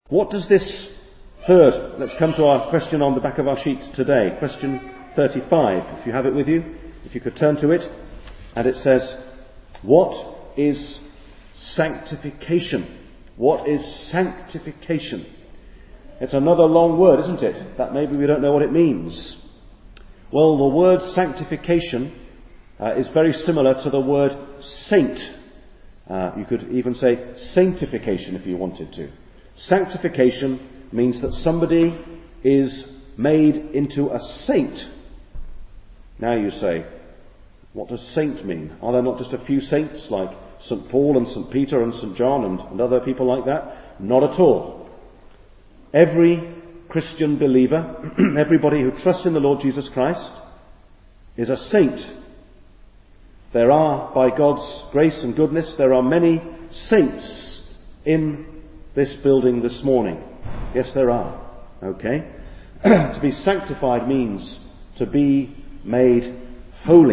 What does this third, let's come to our question on the back of our sheet today, question 35, if you have it with you, if you could turn to it, and it says, what is sanctification? What is sanctification? It's another long word, isn't it? That maybe we don't know what it means. Well, the word sanctification is very similar to the word saint. You could even say sanctification if you wanted to. Sanctification means that somebody is made into a saint. Now you say, what does saint mean? Are there not just a few saints like St. Paul and St. Peter and St. John and other people like that? Not at all. Every Christian believer, everybody who trusts in the Lord Jesus Christ, is a saint. There are, by God's grace and goodness, there are many saints in this building this morning. Yes, there are. Okay? To be sanctified means to be made holy.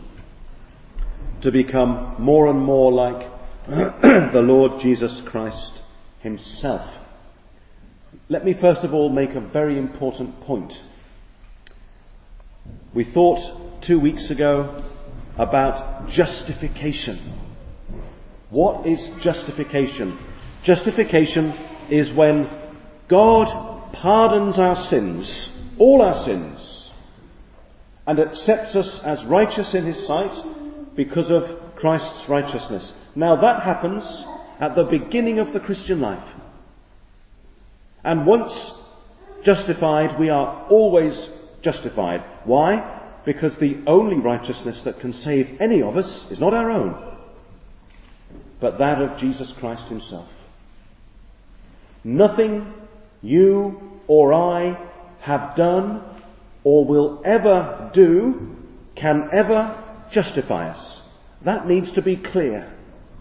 To become more and more like the Lord Jesus Christ himself. Let me first of all make a very important point. We thought 2 weeks ago about justification. What is justification? Justification is when God pardons our sins, all our sins, and accepts us as righteous in his sight because of Christ's righteousness. Now that happens at the beginning of the Christian life. And once justified, we are always justified. Why? Because the only righteousness that can save any of us is not our own, but that of Jesus Christ himself. Nothing you or I have done or will ever do can ever justify us. That needs to be clear.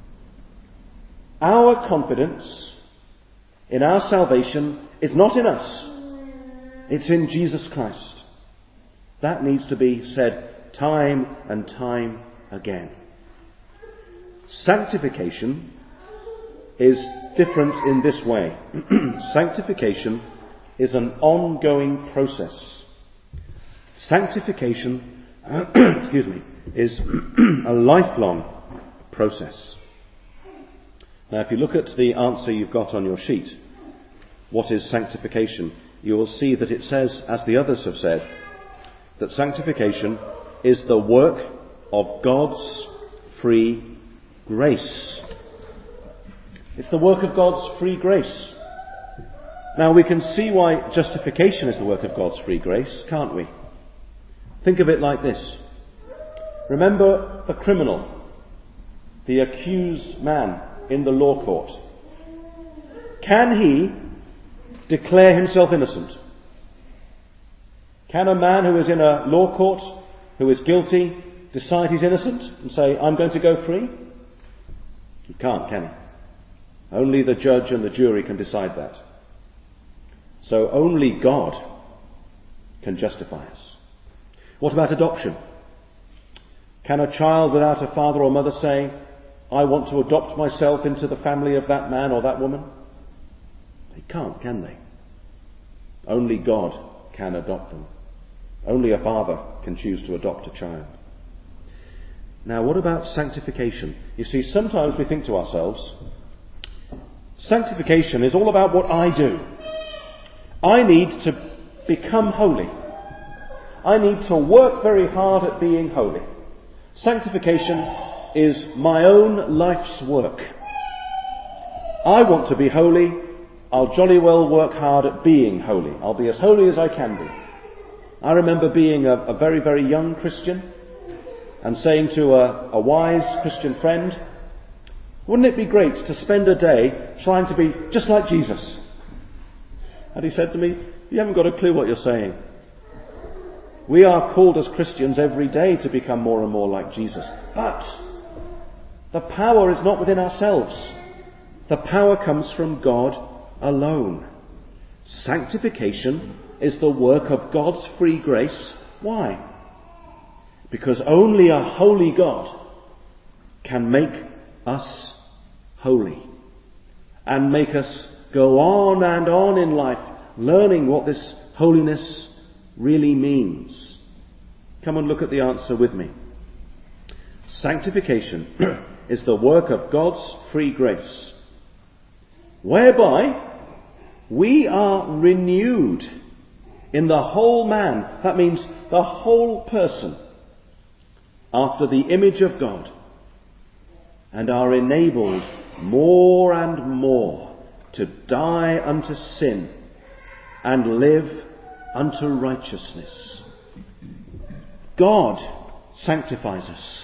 Our confidence in our salvation is not in us. It's in Jesus Christ. That needs to be said time and time again. Sanctification is different in this way. Sanctification is an ongoing process. Sanctification, is a lifelong process. Now, if you look at the answer you've got on your sheet, what is sanctification? You will see that it says, as the others have said, that sanctification is the work of God's free grace. It's the work of God's free grace. Now, we can see why justification is the work of God's free grace, can't we? Think of it like this. Remember the criminal, the accused man in the law court. Can he declare himself innocent? Can a man who is in a law court, who is guilty, decide he's innocent and say, I'm going to go free? He can't, can he? Only the judge and the jury can decide that. So only God can justify us. What about adoption? Can a child without a father or mother say, I want to adopt myself into the family of that man or that woman? They can't, can they? Only God can adopt them. Only a father can choose to adopt a child. Now, what about sanctification? You see, sometimes we think to ourselves, sanctification is all about what I do. I need to become holy. I need to work very hard at being holy. Sanctification is my own life's work. I want to be holy. I'll jolly well work hard at being holy. I'll be as holy as I can be. I remember being a very, very young Christian and saying to a wise Christian friend, wouldn't it be great to spend a day trying to be just like Jesus? And he said to me, you haven't got a clue what you're saying. We are called as Christians every day to become more and more like Jesus. But the power is not within ourselves. The power comes from God alone. Sanctification is the work of God's free grace. Why? Because only a holy God can make us holy and make us go on and on in life, learning what this holiness really means? Come and look at the answer with me. Sanctification is the work of God's free grace, whereby we are renewed in the whole man, that means the whole person, after the image of God, and are enabled more and more to die unto sin and live unto righteousness. God sanctifies us.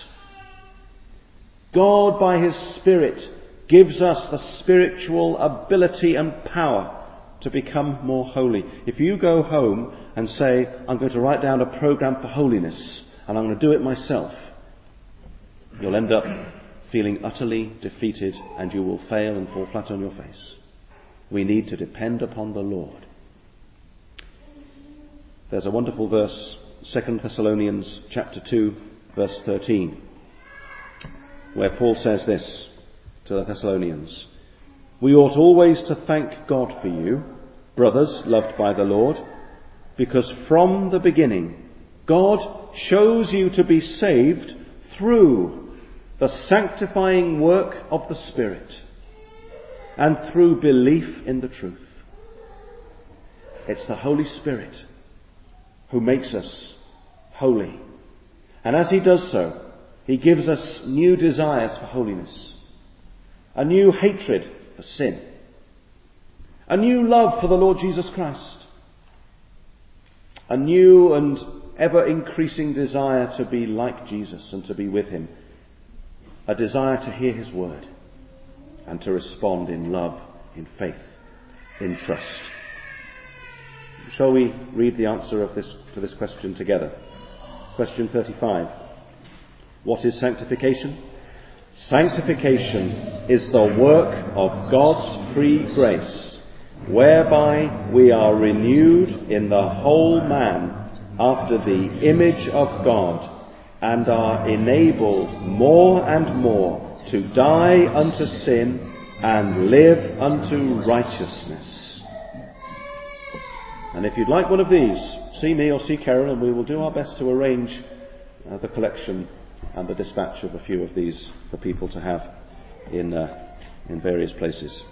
God, by His Spirit, gives us the spiritual ability and power to become more holy. If you go home and say, I'm going to write down a program for holiness and I'm going to do it myself, you'll end up feeling utterly defeated and you will fail and fall flat on your face. We need to depend upon the Lord. There's a wonderful verse, 2 Thessalonians chapter 2, verse 13, where Paul says this to the Thessalonians: we ought always to thank God for you, brothers loved by the Lord, because from the beginning God chose you to be saved through the sanctifying work of the Spirit and through belief in the truth. It's the Holy Spirit who makes us holy. And as He does so, He gives us new desires for holiness, a new hatred for sin, a new love for the Lord Jesus Christ, a new and ever increasing desire to be like Jesus and to be with Him, a desire to hear His word and to respond in love, in faith, in trust. Shall we read the answer to this question together? Question 35. What is sanctification? Sanctification is the work of God's free grace, whereby we are renewed in the whole man after the image of God, and are enabled more and more to die unto sin and live unto righteousness. And if you'd like one of these, see me or see Carol, and we will do our best to arrange the collection and the dispatch of a few of these for people to have in various places.